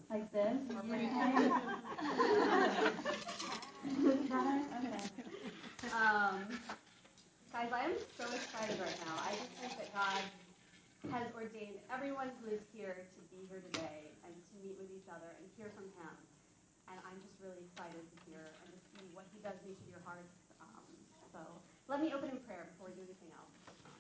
Like this? Or okay. Guys, I am so excited right now. I just think that God has ordained everyone who is here to be here today and to meet with each other and hear from Him. And I'm just really excited to hear and to see what He does in each of your hearts. So let me open in prayer before we do anything else.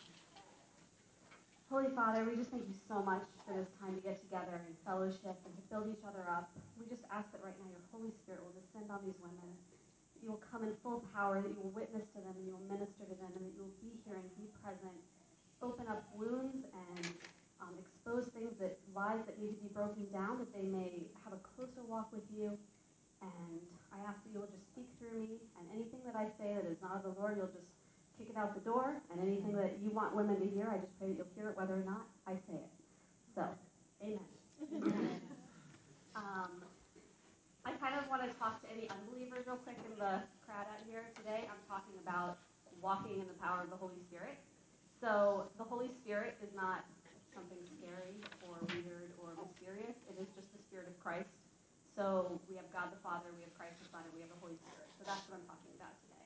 Holy Father, we just thank you so much for this time to get together and fellowship and to build each other up. We just ask that right now your Holy Spirit will descend on these women, that you will come in full power, that you will witness to them and you will minister to them, and that you will be here and be present, open up wounds and expose things, lies that need to be broken down, that they may have a closer walk with you. And I ask that you will just speak through me, and anything that I say that is not of the Lord, you'll just kick it out the door, and anything that you want women to hear, I just pray that you'll hear it whether or not I say it. So, amen. I kind of want to talk to any unbelievers real quick in the crowd out here today. I'm talking about walking in the power of the Holy Spirit. So, the Holy Spirit is not something scary or weird or mysterious. It is just the Spirit of Christ. So, we have God the Father, we have Christ the Son, and we have the Holy Spirit. So that's what I'm talking about today.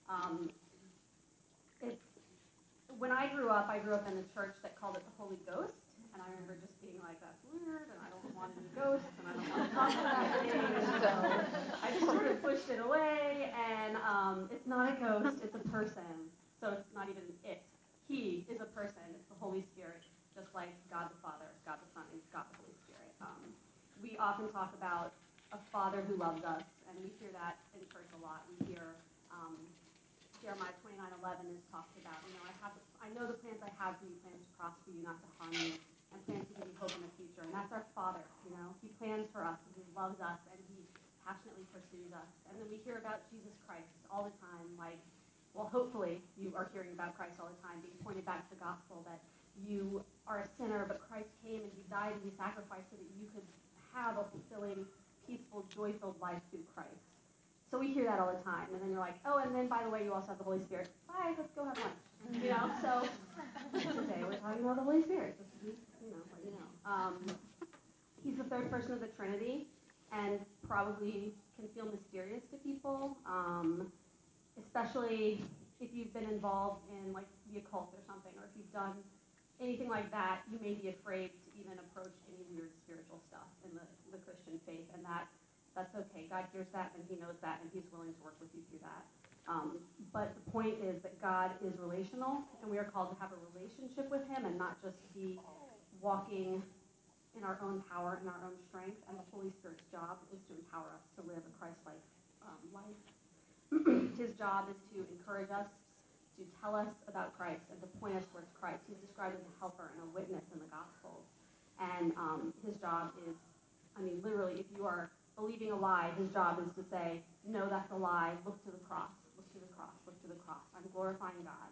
When I grew up in a church that called it the Holy Ghost, and I remember just being like, that's weird, and I don't want any ghosts, and I don't want to talk to that thing, so I just sort of pushed it away, and it's not a ghost, it's a person, so it's not even it. He is a person, it's the Holy Spirit, just like God the Father, God the Son, and God the Holy Spirit. We often talk about a Father who loves us, and we hear that in church a lot. We hear Jeremiah 29:11 is talked about. I know the plans I have for you, plans to prosper you, not to harm you, and plans to give you hope in the future. And that's our Father. He plans for us, and He loves us, and He passionately pursues us. And then we hear about Jesus Christ all the time. Hopefully you are hearing about Christ all the time, being pointed back to the gospel that you are a sinner, but Christ came and He died and He sacrificed so that you could have a fulfilling, peaceful, joy-filled life through Christ. So we hear that all the time, and then you're like, oh, and then by the way, you also have the Holy Spirit. Bye, let's go have lunch. So today we're talking about the Holy Spirit. Just to let you know. He's the third person of the Trinity, and probably can feel mysterious to people, especially if you've been involved in like the occult or something, or if you've done anything like that. You may be afraid to even approach any weird spiritual stuff in the Christian faith, and that's okay. God hears that, and He knows that, and He's willing to work with you through that. But the point is that God is relational, and we are called to have a relationship with Him and not just be walking in our own power and our own strength. And the Holy Spirit's job is to empower us to live a Christ-like life. His job is to encourage us, to tell us about Christ, and to point us towards Christ. He's described as a helper and a witness in the Gospels. And His job is, literally, if you are believing a lie, His job is to say, no, that's a lie, look to the cross, look to the cross, look to the cross. I'm glorifying God.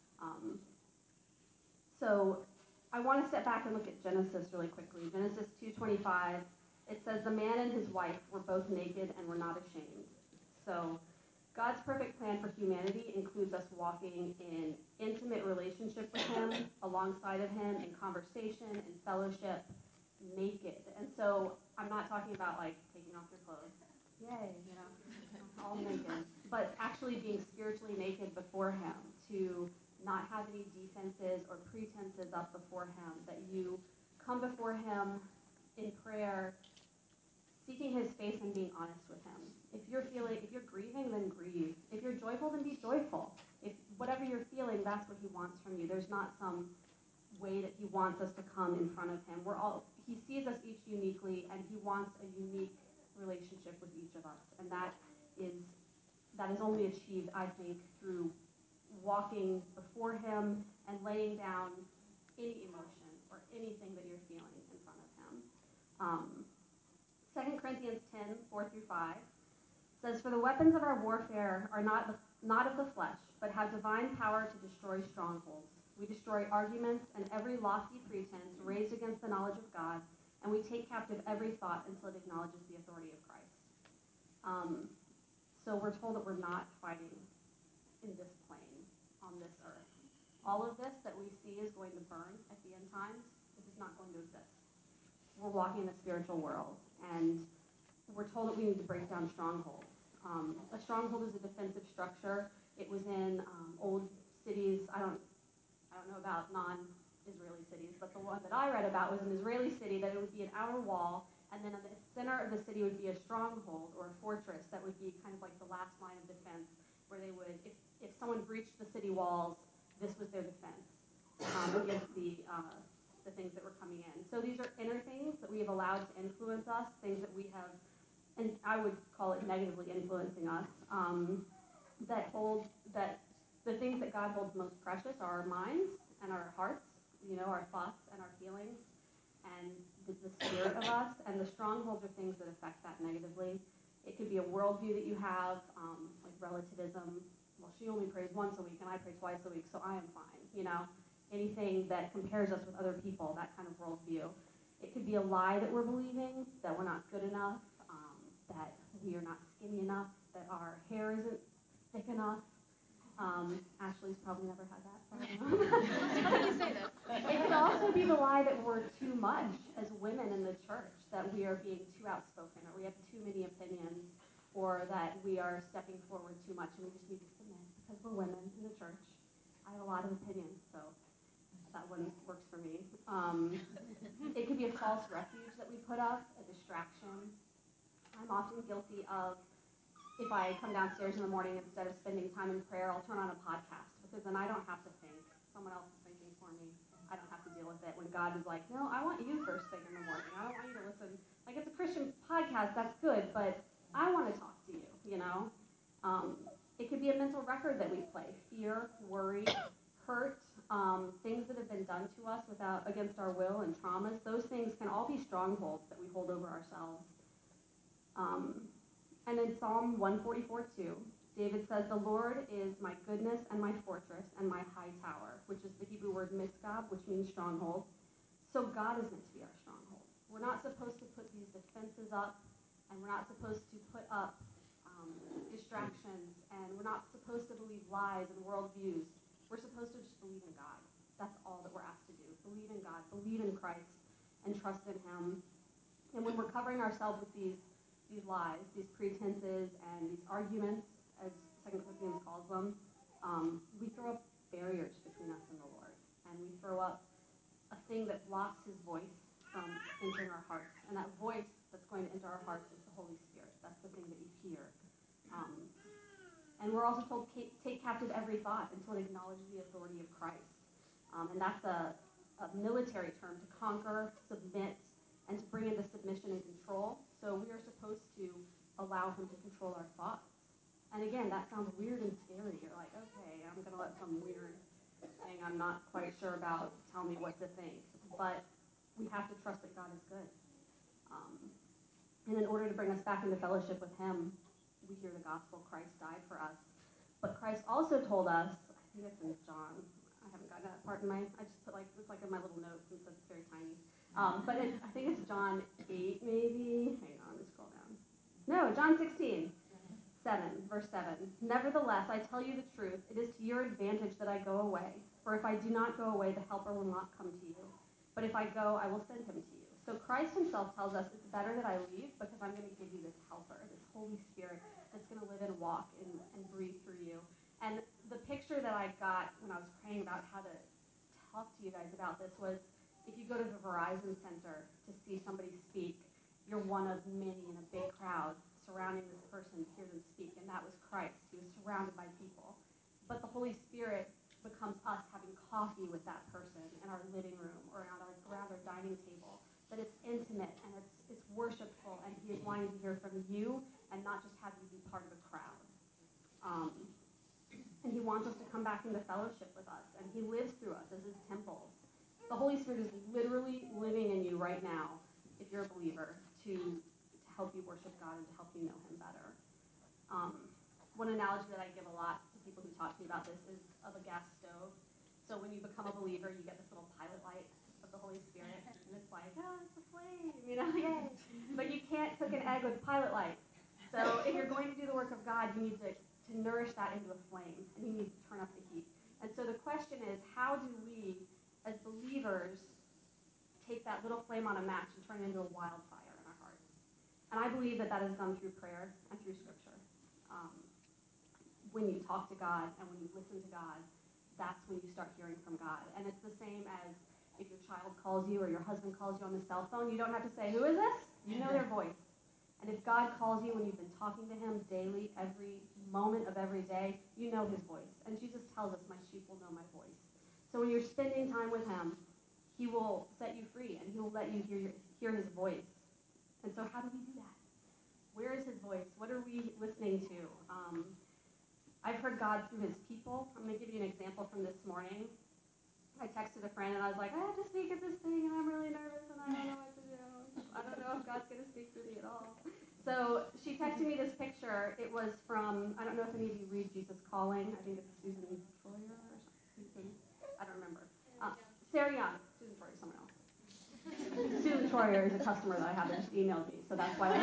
So I want to step back and look at Genesis really quickly. Genesis 2:25, it says, the man and his wife were both naked and were not ashamed. So God's perfect plan for humanity includes us walking in intimate relationship with Him, alongside of Him, in conversation, in fellowship, naked. And so I'm not talking about like taking off your clothes, yay, all naked, but actually being spiritually naked before Him, to not have any defenses or pretenses up before Him, that you come before Him in prayer, seeking His face and being honest with Him. If you're grieving, then grieve. If you're joyful, then be joyful. If whatever you're feeling, that's what He wants from you. There's not some way that He wants us to come in front of Him. He sees us each uniquely, and He wants a unique relationship with each of us. And that is only achieved, I think, through walking before Him and laying down any emotion or anything that you're feeling in front of Him. 2 Corinthians 10:4-5 says, for the weapons of our warfare are not of the flesh, but have divine power to destroy strongholds. We destroy arguments and every lofty pretense raised against the knowledge of God, and we take captive every thought until it acknowledges the authority of Christ. So we're told that we're not fighting in this plane, on this earth. All of this that we see is going to burn at the end times. This is not going to exist. we're walking in the spiritual world, and we're told that we need to break down strongholds. A stronghold is a defensive structure. It was in old cities. I don't know about non-Israeli cities, but the one that I read about was an Israeli city that it would be an outer wall, and then in the center of the city would be a stronghold or a fortress that would be kind of like the last line of defense, where they would, if someone breached the city walls, this was their defense against the things that were coming in. So these are inner things that we have allowed to influence us, things that we have, and I would call it negatively influencing us, that the things that God holds most precious are our minds and our hearts, our thoughts and our feelings, and the spirit of us, and the strongholds are things that affect that negatively. It could be a worldview that you have, like relativism. Well, she only prays once a week, and I pray twice a week, so I am fine. Anything that compares us with other people, that kind of worldview. It could be a lie that we're believing, that we're not good enough, that we are not skinny enough, that our hair isn't thick enough. Ashley's probably never had that. How can you say that? It could also be the lie that we're too much as women in the church, that we are being too outspoken, or we have too many opinions, or that we are stepping forward too much and we just need to submit because we're women in the church. I have a lot of opinions, so that one works for me. It could be a false refuge that we put up, a distraction. I'm often guilty of, if I come downstairs in the morning, instead of spending time in prayer, I'll turn on a podcast, because then I don't have to think. Someone else is thinking for me. I don't have to deal with it. When God is like, no, I want you first thing in the morning. I don't want you to listen. Like, it's a Christian podcast, that's good, but I want to talk to you, It could be a mental record that we play. Fear, worry, hurt, things that have been done to us against our will, and traumas. Those things can all be strongholds that we hold over ourselves. And in Psalm 144:2, David says, "The Lord is my goodness and my fortress and my high tower," which is the Hebrew word mitzvah, which means stronghold. So God is meant to be our stronghold. We're not supposed to put these defenses up, and we're not supposed to put up distractions, and we're not supposed to believe lies and worldviews. We're supposed to just believe in God. That's all that we're asked to do. Believe in God, believe in Christ, and trust in Him. And when we're covering ourselves with these lies, these pretenses, and these arguments, as 2 Corinthians calls them, we throw up barriers between us and the Lord. And we throw up a thing that blocks His voice from entering our hearts. And that voice that's going to enter our hearts is the Holy Spirit. That's the thing that you hear. And we're also told, take captive every thought until it acknowledges the authority of Christ. And that's a military term, to conquer, submit, and to bring into submission and control. So we are supposed to allow Him to control our thoughts. And again, that sounds weird and scary. You're like, okay, I'm going to let some weird thing I'm not quite sure about tell me what to think. But we have to trust that God is good. And in order to bring us back into fellowship with Him, we hear the gospel. Christ died for us. But Christ also told us, I think it's in John. I haven't gotten that part in I just put it's like in my little notes since it's very tiny. But I think it's John 8 maybe. Hang on, let's scroll down. No, John 16, verse 7. "Nevertheless, I tell you the truth. It is to your advantage that I go away. For if I do not go away, the Helper will not come to you. But if I go, I will send Him to you." So Christ Himself tells us it's better that I leave, because I'm going to give you this Helper, this Holy Spirit that's going to live and walk and breathe through you. And the picture that I got when I was praying about how to talk to you guys about this was, if you go to the Verizon Center to see somebody speak, you're one of many in a big crowd surrounding this person to hear them speak, and that was Christ. He was surrounded by people. But the Holy Spirit becomes us having coffee with that person in our living room or around our dining table. That it's intimate and it's worshipful, and He is wanting to hear from you and not just have you be part of a crowd. And He wants us to come back into fellowship with us, and He lives through us as His temples. The Holy Spirit is literally living in you right now, if you're a believer, to help you worship God and to help you know Him better. One analogy that I give a lot to people who talk to me about this is of a gas stove. So when you become a believer, you get this little pilot light of the Holy Spirit, and it's like, oh, it's a flame, yay. But you can't cook an egg with pilot light. So if you're going to do the work of God, you need to nourish that into a flame, and you need to turn up the heat. And so the question is, how do we, as believers, take that little flame on a match and turn it into a wildfire in our hearts. And I believe that is done through prayer and through Scripture. When you talk to God and when you listen to God, that's when you start hearing from God. And it's the same as if your child calls you or your husband calls you on the cell phone. You don't have to say, "Who is this?" You know their voice. And if God calls you when you've been talking to him daily, every moment of every day, you know his voice. And Jesus tells us, "My sheep will know my voice." So when you're spending time with him, he will set you free and he will let you hear his voice. And so how do we do that? Where is his voice? What are we listening to? I've heard God through his people. I'm going to give you an example from this morning. I texted a friend and I was like, "I have to speak at this thing and I'm really nervous and I don't know what to do. I don't know if God's going to speak through me at all." So she texted me this picture. It was from, I don't know if any of you read Jesus Calling. I think it's Susan Troyer or something. I don't remember. Sarah Young. Susan Troyer, someone else. Susan Troyer is a customer that I have that just emailed me, so that's why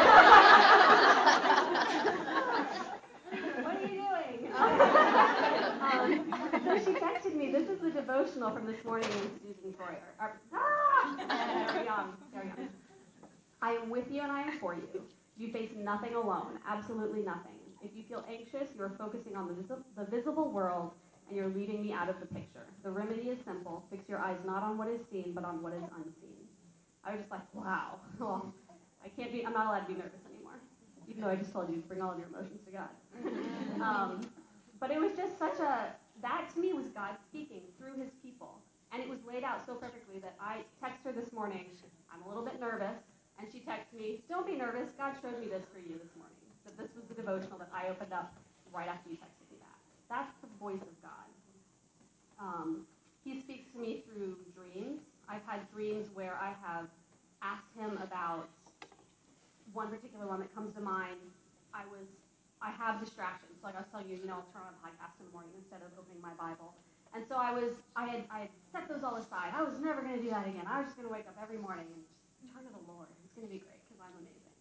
What are you doing? So she texted me, "This is the devotional from this morning in Susan Troyer." Sarah Young. "I am with you and I am for you. You face nothing alone, absolutely nothing. If you feel anxious, you are focusing on the visible world and you're leaving me out of the picture. The remedy is simple. Fix your eyes not on what is seen, but on what is unseen." I was just like, wow. Well, I'm not allowed to be nervous anymore, even though I just told you to bring all of your emotions to God. But it was just that to me was God speaking through his people. And it was laid out so perfectly that I texted her this morning, "I'm a little bit nervous." And she texted me, "Don't be nervous. God showed me this for you this morning." That this was the devotional that I opened up right after you texted me that. That's the voice of God. He speaks to me through dreams. I've had dreams where I have asked him about one particular one that comes to mind. I have distractions. Like I was telling you, I'll turn on a podcast in the morning instead of opening my Bible. And so I had set those all aside. I was never going to do that again. I was just going to wake up every morning and just turn to the Lord. It's going to be great because I'm amazing.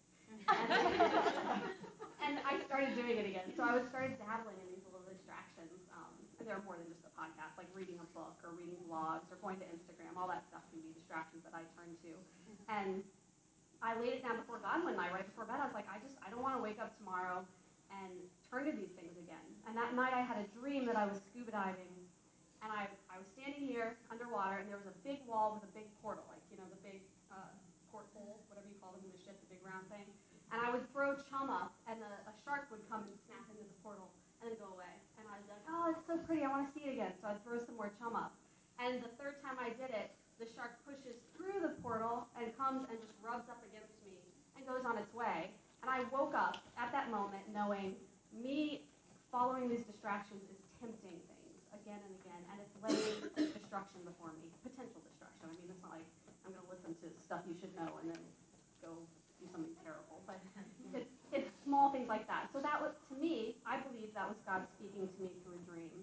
And I started doing it again. So I started dabbling in these little distractions. And they're more than just a podcast, like reading a book or reading blogs or going to Instagram. All that stuff can be distractions that I turn to. And I laid it down before God one night, right before bed. I was like, I don't want to wake up tomorrow and turn to these things again. And that night I had a dream that I was scuba diving, and I was standing here underwater, and there was a big wall with a big portal, like, the big porthole, whatever you call them in the ship, the big round thing. And I would throw chum up, and a shark would come and snap into the portal and then go away. And I was like, "Oh, it's so pretty. I want to see it again." So I'd throw some more chum up. And the third time I did it, the shark pushes through the portal and comes and just rubs up against me and goes on its way. And I woke up at that moment knowing me following these distractions is tempting things again and again, and it's laying destruction before me, potential destruction. I mean, it's not like I'm going to listen to stuff you should know and then go do something terrible, but it's small things like that. So that was, to me, I believe that was God speaking to me through a dream.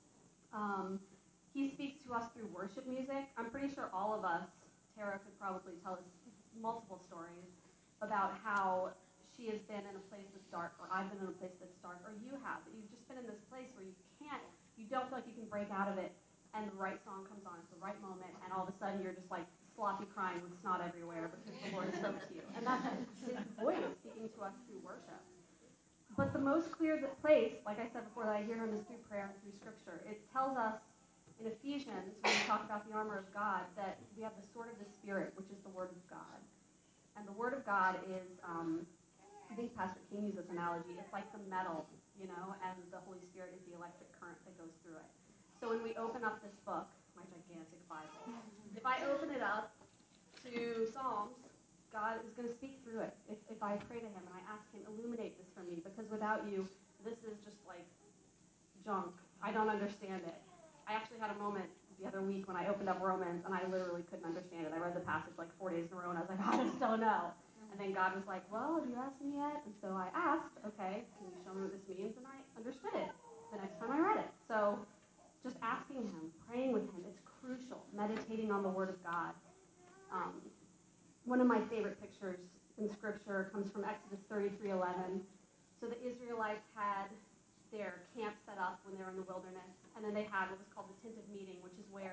He speaks to us through worship music. I'm pretty sure all of us, Tara could probably tell us multiple stories about how she has been in a place that's dark, or I've been in a place that's dark, or you have. That you've just been in this place where you don't feel like you can break out of it, and the right song comes on at the right moment, and all of a sudden you're just like sloppy crying with snot everywhere because the Lord spoke to you. And that's his voice speaking to us through worship. But the most clear place, like I said before, that I hear him is through prayer and through Scripture. It tells us in Ephesians, when we talk about the armor of God, that we have the sword of the Spirit, which is the Word of God. And the Word of God is, I think Pastor King used this analogy, it's like the metal, and the Holy Spirit is the electric current that goes through it. So when we open up this book, my gigantic Bible, if I open it up to Psalms, God is going to speak through it. If I pray to him and I ask him, illuminate this for me, because without you, this is just like junk. I don't understand it. I actually had a moment the other week when I opened up Romans, and I literally couldn't understand it. I read the passage like 4 days in a row, and I was like, I just don't know. And then God was like, "Well, have you asked me yet?" And so I asked, "Okay, can you show me what this means?" And I understood it the next time I read it. So just asking him, praying with him, it's crucial. Meditating on the Word of God. One of my favorite pictures in Scripture comes from Exodus 33:11. So the Israelites had their camp set up when they were in the wilderness, and then they had what was called the tent of meeting, which is where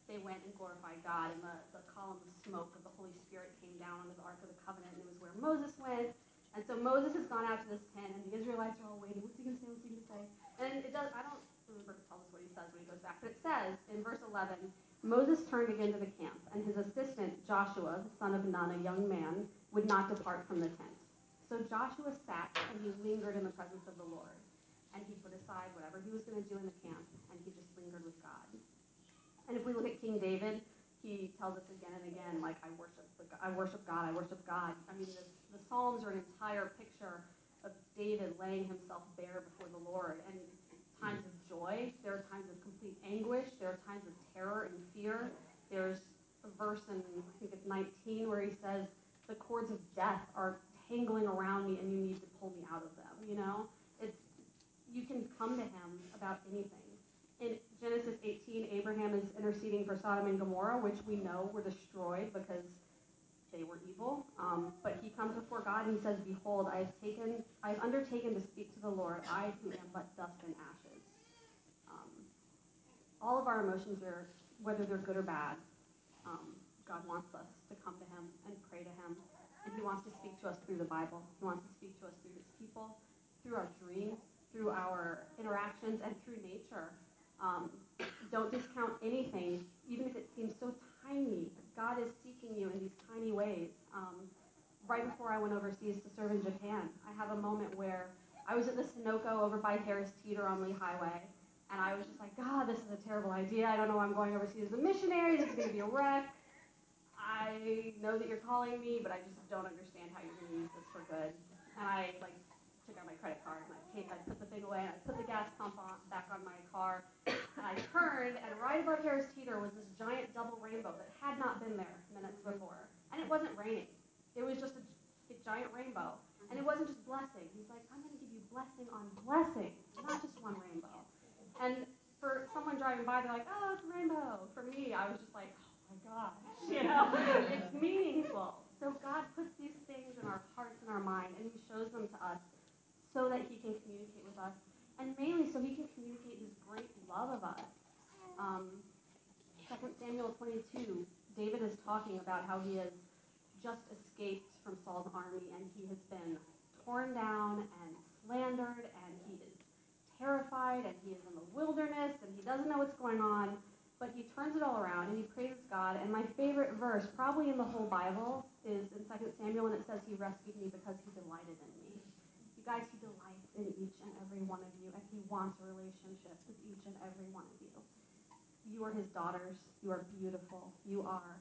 they went and glorified God, and the column of smoke of the Holy Spirit came down on the Ark of the Covenant, and it was where Moses went. And so Moses has gone out to this tent, and the Israelites are all waiting. What's he going to say? What's he going to say? And it does. I don't remember if it tells us what he says when he goes back, but it says in verse 11, Moses turned again to the camp, and his assistant Joshua, the son of Nun, a young man, would not depart from the tent. So Joshua sat, and he lingered in the presence of the Lord. And he put aside whatever he was going to do in the camp, and he just lingered with God. And if we look at King David, he tells us again and again, like, I worship God, I worship God. I mean, the Psalms are an entire picture of David laying himself bare before the Lord. And times of joy, there are times of complete anguish, there are times of terror and fear. There's a verse in, I think it's 19, where he says, the cords of death are tangling around me and you need to pull me out of them, you know? You can come to him about anything. In Genesis 18, Abraham is interceding for Sodom and Gomorrah, which we know were destroyed because they were evil. But he comes before God and he says, behold, I have undertaken to speak to the Lord, I who am but dust and ashes. All of our emotions are, whether they're good or bad, God wants us to come to him and pray to him. And he wants to speak to us through the Bible. He wants to speak to us through his people, through our dreams, through our interactions, and through nature. Don't discount anything, even if it seems so tiny. God is seeking you in these tiny ways. Right before I went overseas to serve in Japan, I have a moment where I was at the Sunoco over by Harris Teeter on Lee Highway, and I was just like, God, this is a terrible idea. I don't know why I'm going overseas as a missionary. This is going to be a wreck. I know that you're calling me, but I just don't understand how you're going to use this for good. And I took out my credit card and I put the thing away and I put the gas pump back on my car. And I turned, and right above Harris Teeter was this giant double rainbow that had not been there minutes before. And it wasn't raining. It was just a giant rainbow. And it wasn't just blessing. He's like, I'm going to give you blessing on blessing, not just one rainbow. And for someone driving by, they're like, oh, it's a rainbow. For me, I was just like, oh my gosh, it's meaningful. So God puts these things in our hearts and our mind, and he shows them to us so that he can communicate with us, and mainly so he can communicate his great love of us. 2 Samuel 22, David is talking about how he has just escaped from Saul's army, and he has been torn down and slandered, and he is terrified, and he is in the wilderness, and he doesn't know what's going on, but he turns it all around, and he praises God. And my favorite verse, probably in the whole Bible, is in 2 Samuel, and it says, he rescued me because he delighted in me. You guys, he delights in each and every one of you, and he wants a relationship with each and every one of you. You are his daughters. You are beautiful. He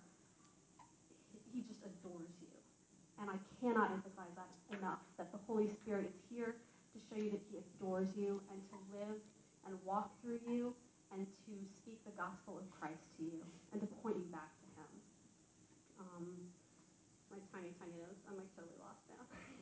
just adores you. And I cannot emphasize that enough, that the Holy Spirit is here to show you that he adores you and to live and walk through you and to speak the gospel of Christ to you and to point you back to him. My tiny notes, I'm like totally lost now.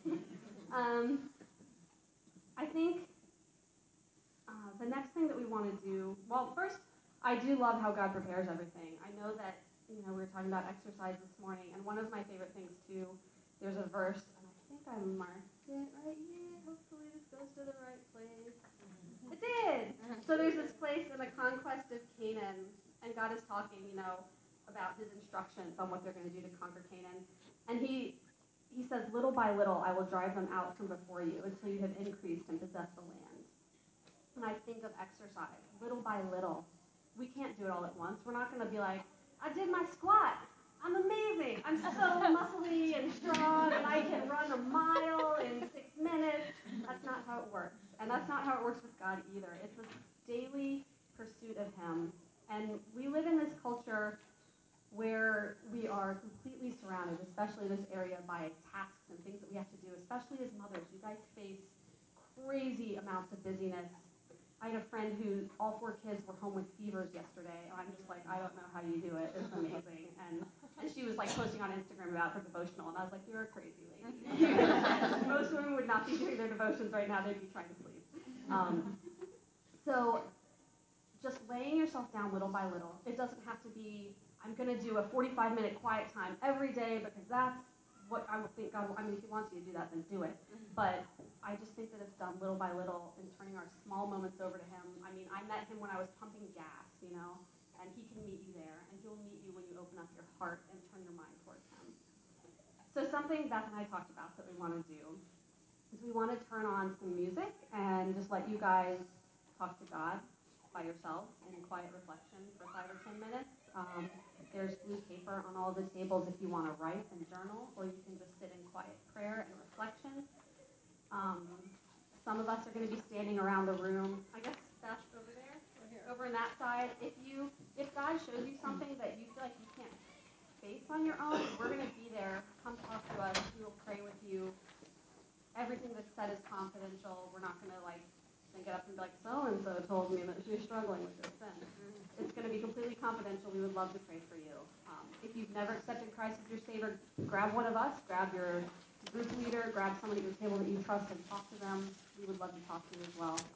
I think the next thing that we want to do, well, first, I do love how God prepares everything. I know that, we were talking about exercise this morning, and one of my favorite things, too, there's a verse, and I think I marked it right here. Hopefully this goes to the right place. It did! So there's this place in the conquest of Canaan, and God is talking, about his instructions on what they're going to do to conquer Canaan. And he says, little by little, I will drive them out from before you until you have increased and possessed the land. And I think of exercise, little by little. We can't do it all at once. We're not going to be like, I did my squat. I'm amazing. I'm so muscly and strong, and I can run a mile in 6 minutes. That's not how it works. And that's not how it works with God either. It's a daily pursuit of him. And we live in this culture where we are completely surrounded, especially in this area, by tasks and things that we have to do, especially as mothers. You guys face crazy amounts of busyness. I had a friend who all 4 kids were home with fevers yesterday, and I'm just like, I don't know how you do it. It's amazing. And she was like posting on Instagram about her devotional, and I was like, you're a crazy lady. Most women would not be doing their devotions right now. They'd be trying to sleep. So just laying yourself down little by little. It doesn't have to be, I'm going to do a 45-minute quiet time every day because that's what I would think God, if he wants you to do that, then do it. But I just think that it's done little by little and turning our small moments over to him. I met him when I was pumping gas, and he can meet you there, and he'll meet you when you open up your heart and turn your mind towards him. So something Beth and I talked about that we want to do is we want to turn on some music and just let you guys talk to God by yourselves in quiet reflection for 5 or 10 minutes. There's blue paper on all the tables if you want to write and journal, or you can just sit in quiet prayer and reflection. Some of us are going to be standing around the room. I guess that's over there, over on that side. If God shows you something that you feel like you can't face on your own, we're going to be there. Come talk to us. We will pray with you. Everything that's said is confidential. We're not going to get up and be like, so-and-so told me that she's struggling with this sin. It's going to be completely confidential. We would love to pray for you. If you've never accepted Christ as your Savior, grab one of us, grab your group leader, grab somebody at your table that you trust and talk to them. We would love to talk to you as well.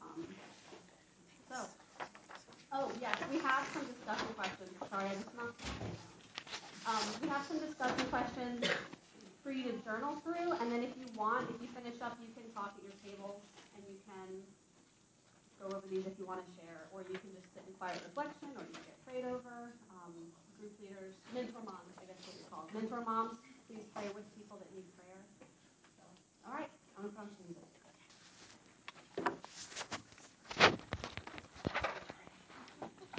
Yes, we have some discussion questions. Sorry, I just knocked. We have some discussion questions for you to journal through, and then if you finish up, you can talk at your table, and you can go over these if you want to share, or you can just sit in quiet reflection, or you can get prayed over. Group leaders, mentor moms, I guess what you're called. Mentor moms, please pray with